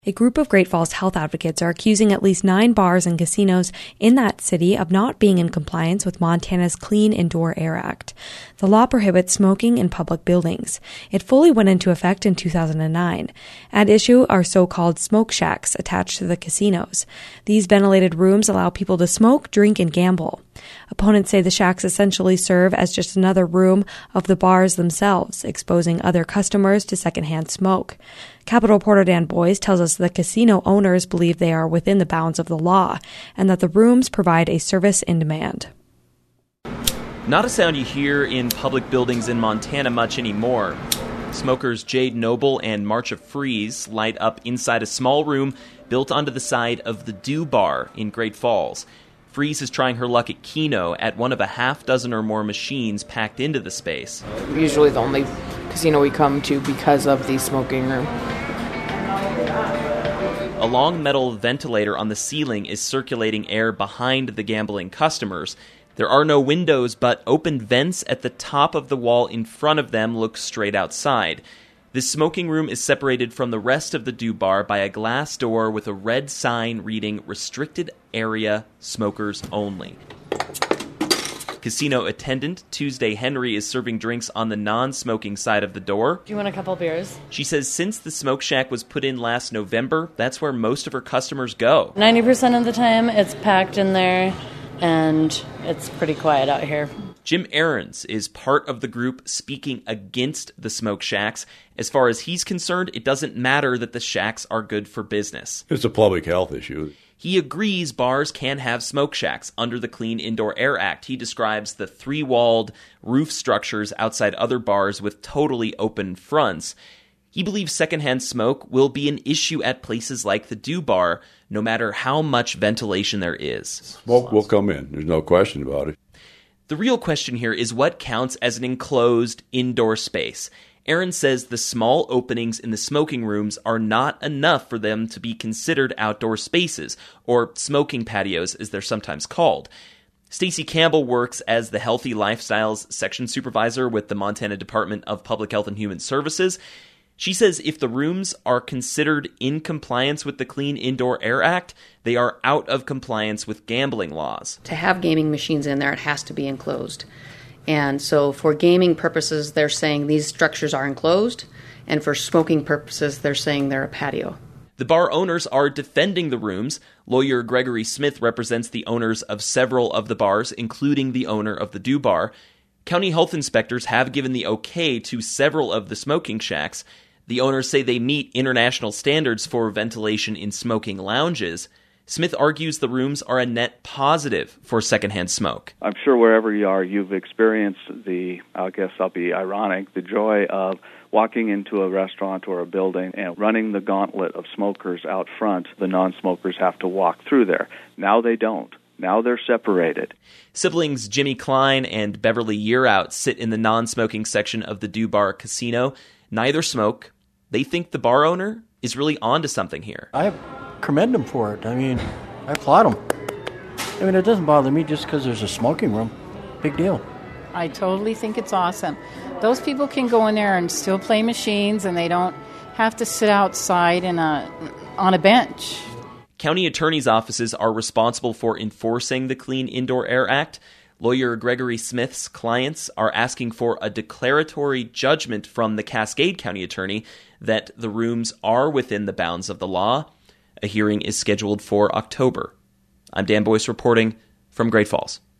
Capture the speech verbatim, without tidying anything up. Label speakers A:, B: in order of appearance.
A: A group of Great Falls health advocates are accusing at least nine bars and casinos in that city of not being in compliance with Montana's Clean Indoor Air Act. The law prohibits smoking in public buildings. It fully went into effect in two thousand nine. At issue are so-called smoke shacks attached to the casinos. These ventilated rooms allow people to smoke, drink, and gamble. Opponents say the shacks essentially serve as just another room of the bars themselves, exposing other customers to secondhand smoke. Capitol reporter Dan Boyce tells us the casino owners believe they are within the bounds of the law and that the rooms provide a service in demand.
B: Not a sound you hear in public buildings in Montana much anymore. Smokers Jade Noble and Marcia Freeze light up inside a small room built onto the side of the Dew Bar in Great Falls. Freeze is trying her luck at Keno at one of a half dozen or more machines packed into the space.
C: Usually the only casino we come to because of the smoking room.
B: A long metal ventilator on the ceiling is circulating air behind the gambling customers. There are no windows, but open vents at the top of the wall in front of them look straight outside. This smoking room is separated from the rest of the Dew Bar by a glass door with a red sign reading Restricted Area Smokers Only. Casino attendant Tuesday Henry is serving drinks on the non-smoking side of the door.
D: Do you want a couple beers?
B: She says since the smoke shack was put in last November, that's where most of her customers go.
D: ninety percent of the time it's packed in there, and it's pretty quiet out here.
B: Jim Ahrens is part of the group speaking against the smoke shacks. As far as he's concerned, it doesn't matter that the shacks are good for business.
E: It's a public health issue.
B: He agrees bars can have smoke shacks under the Clean Indoor Air Act. He describes the three-walled roof structures outside other bars with totally open fronts. He believes secondhand smoke will be an issue at places like the Dew Bar, no matter how much ventilation there is.
E: Smoke will come in. There's no question about it.
B: The real question here is what counts as an enclosed indoor space. Aaron says the small openings in the smoking rooms are not enough for them to be considered outdoor spaces, or smoking patios as they're sometimes called. Stacy Campbell works as the Healthy Lifestyles section supervisor with the Montana Department of Public Health and Human Services. She says if the rooms are considered in compliance with the Clean Indoor Air Act, they are out of compliance with gambling laws.
F: To have gaming machines in there, it has to be enclosed. And so for gaming purposes, they're saying these structures are enclosed, and for smoking purposes, they're saying they're a patio.
B: The bar owners are defending the rooms. Lawyer Gregory Smith represents the owners of several of the bars, including the owner of the Dew Bar. County health inspectors have given the okay to several of the smoking shacks. The owners say they meet international standards for ventilation in smoking lounges. Smith argues the rooms are a net positive for secondhand smoke.
G: I'm sure wherever you are, you've experienced the, I guess I'll be ironic, the joy of walking into a restaurant or a building and running the gauntlet of smokers out front. The non-smokers have to walk through there. Now they don't. Now they're separated.
B: Siblings Jimmy Klein and Beverly Yearout sit in the non-smoking section of the Dew Bar Casino. Neither smoke. They think the bar owner is really onto something here.
H: I commend them for it. I mean, I applaud them. I mean, it doesn't bother me just because there's a smoking room. Big deal.
I: I totally think it's awesome. Those people can go in there and still play machines, and they don't have to sit outside in a on a bench.
B: County attorneys' offices are responsible for enforcing the Clean Indoor Air Act. Lawyer Gregory Smith's clients are asking for a declaratory judgment from the Cascade County attorney that the rooms are within the bounds of the law. A hearing is scheduled for October. I'm Dan Boyce reporting from Great Falls.